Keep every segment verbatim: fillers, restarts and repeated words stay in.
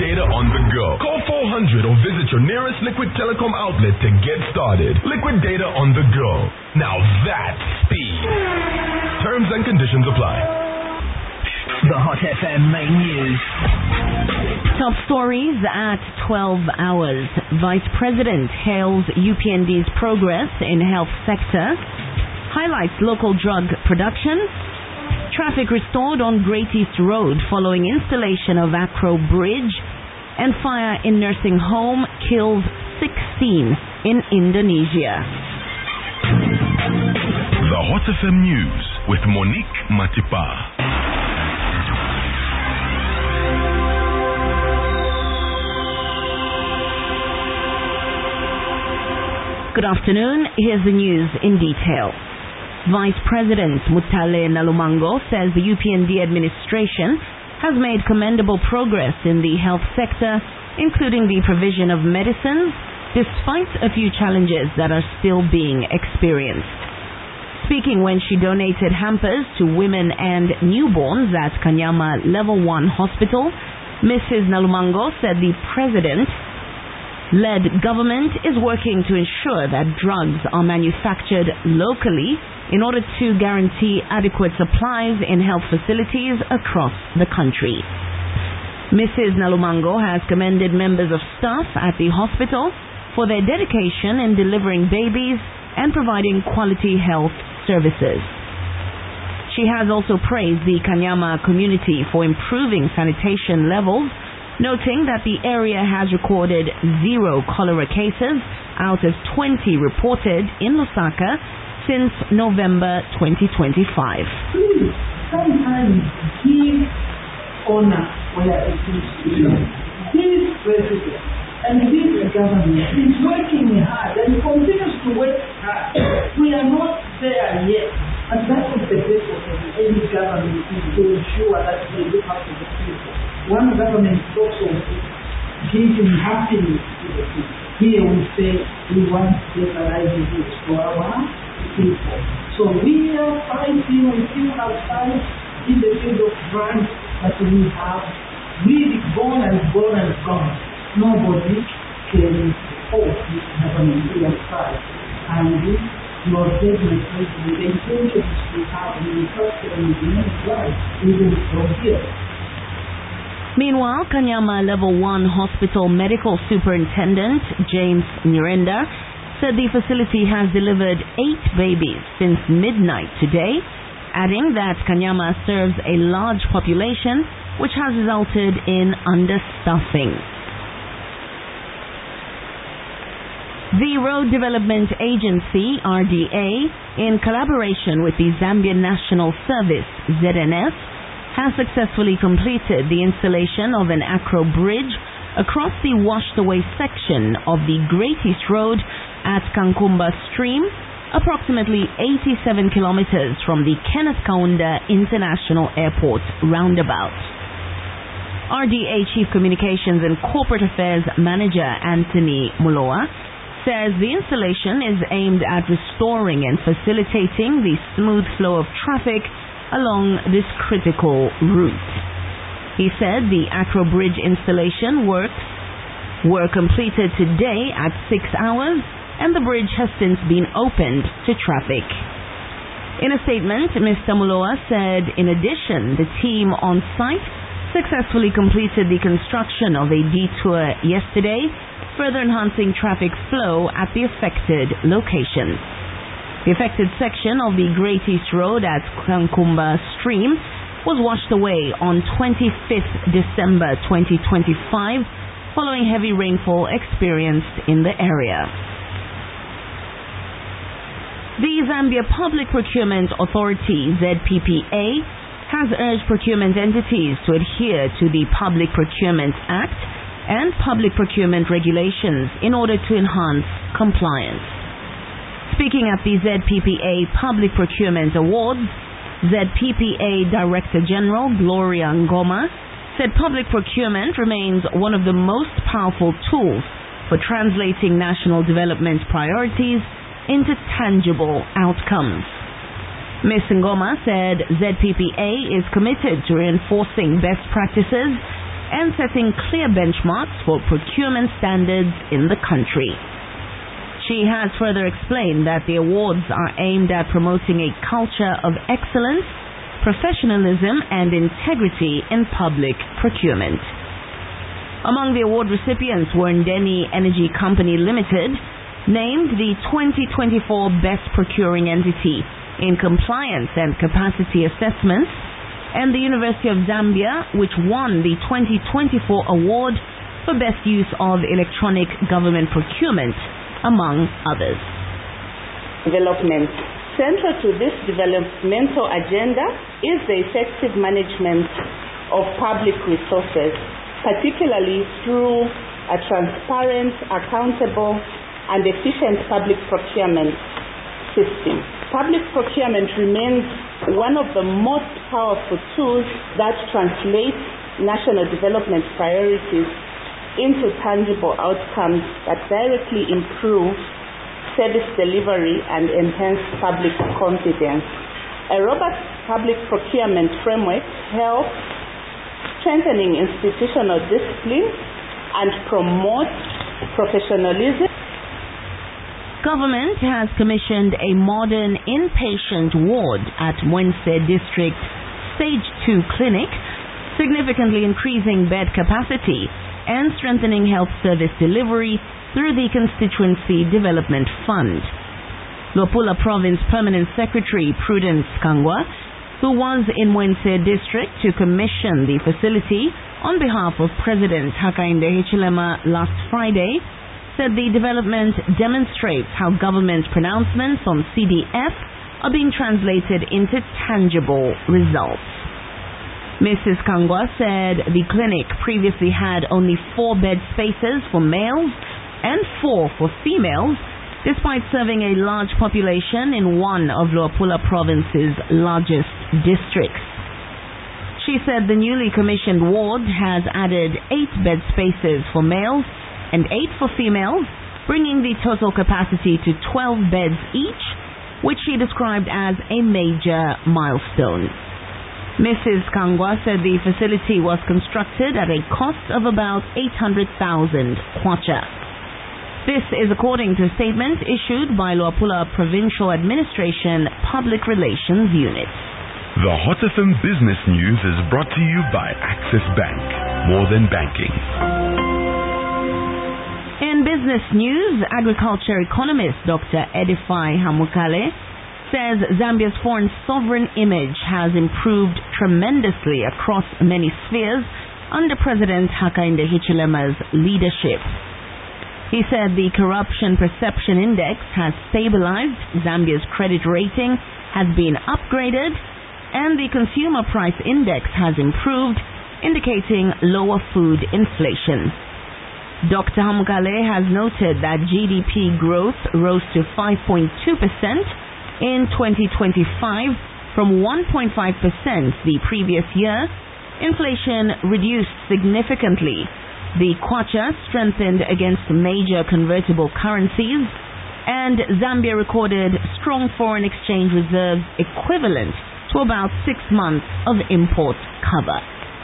data on the go. Call four hundred or visit your nearest Liquid Telecom outlet to get started. Liquid data on the go. Now that's speed. Terms and conditions apply. The Hot F M main news. Top stories at twelve hours. Vice President hails U P N D's progress in health sector. Highlights local drug production. Traffic restored on Great East Road following installation of Acro Bridge. And fire in nursing home kills sixteen in Indonesia. The Hot F M News with Monique Matipa. Good afternoon. Here's the news in detail. Vice President Mutale Nalumango says the U P N D administration has made commendable progress in the health sector, including the provision of medicines, despite a few challenges that are still being experienced. Speaking when she donated hampers to women and newborns at Kanyama Level one Hospital, Missus Nalumango said the President led government is working to ensure that drugs are manufactured locally in order to guarantee adequate supplies in health facilities across the country. Missus Nalumango has commended members of staff at the hospital for their dedication in delivering babies and providing quality health services. She has also praised the Kanyama community for improving sanitation levels, noting that the area has recorded zero cholera cases out of twenty reported in Lusaka since November twenty twenty-five. Please, sometimes give honor where it is due. This president and this government is working hard and continues to work hard. We are not there yet, and that is the purpose of any government, is to ensure that they look after the people. One government also giving happiness to the people. Here we say we want better livelihoods for our people. So we are fighting, we still have fight in the field of crime, but we have really gone and gone and gone. Nobody can support this government we are fighting. And your statement is the intentions we have in the first and the next life, even from here. Meanwhile, Kanyama Level one Hospital Medical Superintendent James Nyirenda said the facility has delivered eight babies since midnight today, adding that Kanyama serves a large population which has resulted in understaffing. The Road Development Agency, R D A, in collaboration with the Zambian National Service, Z N S, has successfully completed the installation of an Acro Bridge across the washed-away section of the Great East Road at Kankumba Stream, approximately eighty-seven kilometers from the Kenneth Kaunda International Airport roundabout. R D A Chief Communications and Corporate Affairs Manager Anthony Muloa says the installation is aimed at restoring and facilitating the smooth flow of traffic along this critical route. He said the Acro Bridge installation works were completed today at six hours and the bridge has since been opened to traffic. In a statement, Mister Muloa said in addition, the team on site successfully completed the construction of a detour yesterday, further enhancing traffic flow at the affected locations. The affected section of the Great East Road at Kankumba Stream was washed away on twenty-fifth December twenty twenty-five following heavy rainfall experienced in the area. The Zambia Public Procurement Authority, Z P P A, has urged procurement entities to adhere to the Public Procurement Act and public procurement regulations in order to enhance compliance. Speaking at the Z P P A Public Procurement Awards, Z P P A Director General Gloria Ngoma said public procurement remains one of the most powerful tools for translating national development priorities into tangible outcomes. Miz Ngoma said Z P P A is committed to reinforcing best practices and setting clear benchmarks for procurement standards in the country. She has further explained that the awards are aimed at promoting a culture of excellence, professionalism, and integrity in public procurement. Among the award recipients were Ndeni Energy Company Limited, named the twenty twenty-four Best Procuring Entity in Compliance and Capacity Assessments, and the University of Zambia, which won the twenty twenty-four award for Best Use of Electronic Government Procurement, among others. Development. Central to this developmental agenda is the effective management of public resources, particularly through a transparent, accountable, and efficient public procurement system. Public procurement remains one of the most powerful tools that translate national development priorities into tangible outcomes that directly improve service delivery and enhance public confidence. A robust public procurement framework helps strengthening institutional discipline and promotes professionalism. Government has commissioned a modern inpatient ward at Mwense District Stage two Clinic, significantly increasing bed capacity and strengthening health service delivery through the Constituency Development Fund. Luapula Province Permanent Secretary Prudence Kangwa, who was in Mwense District to commission the facility on behalf of President Hakainde Hichilema last Friday, said the development demonstrates how government pronouncements on C D F are being translated into tangible results. Missus Kangwa said the clinic previously had only four bed spaces for males and four for females, despite serving a large population in one of Luapula Province's largest districts. She said the newly commissioned ward has added eight bed spaces for males and eight for females, bringing the total capacity to twelve beds each, which she described as a major milestone. Missus Kangwa said the facility was constructed at a cost of about eight hundred thousand kwacha. This is according to a statement issued by Luapula Provincial Administration Public Relations Unit. The Hot F M Business News is brought to you by Access Bank. More than banking. In business news, agriculture economist Doctor Edify Hamukale says Zambia's foreign sovereign image has improved tremendously across many spheres under President Hakainde Hichilema's leadership. He said the Corruption Perception Index has stabilized, Zambia's credit rating has been upgraded, and the Consumer Price Index has improved, indicating lower food inflation. Doctor Hamukale has noted that G D P growth rose to five point two percent in twenty twenty-five from one point five percent the previous year. Inflation reduced significantly. The kwacha strengthened against major convertible currencies, and Zambia recorded strong foreign exchange reserves equivalent to about six months of import cover.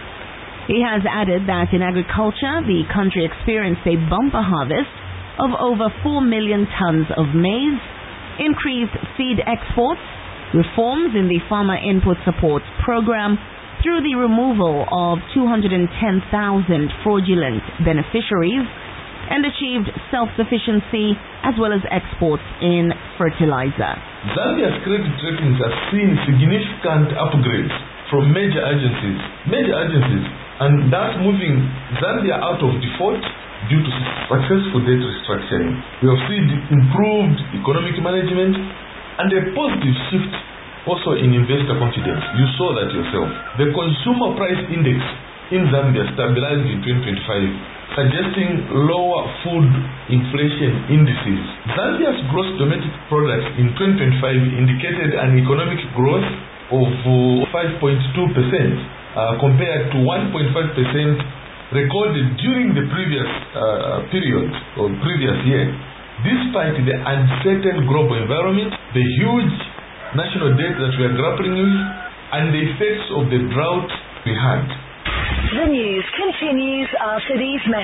He has added that in agriculture, the country experienced a bumper harvest of over four million tons of maize, increased seed exports, reforms in the Farmer Input Support Program through the removal of two hundred ten thousand fraudulent beneficiaries, and achieved self-sufficiency as well as exports in fertilizer. Zambia's credit ratings have seen significant upgrades from major agencies, major agencies, and that's moving Zambia out of default due to successful debt restructuring. We have seen improved economic management and a positive shift also in investor confidence. You saw that yourself. The Consumer Price Index in Zambia stabilized in twenty twenty-five, suggesting lower food inflation indices. Zambia's gross domestic product in twenty twenty-five indicated an economic growth of five point two percent uh, compared to one point five percent recorded during the previous uh, period or previous year. Despite the uncertain global environment, the huge national debt that we are grappling with, and the effects of the drought we had. The news continues after these messages.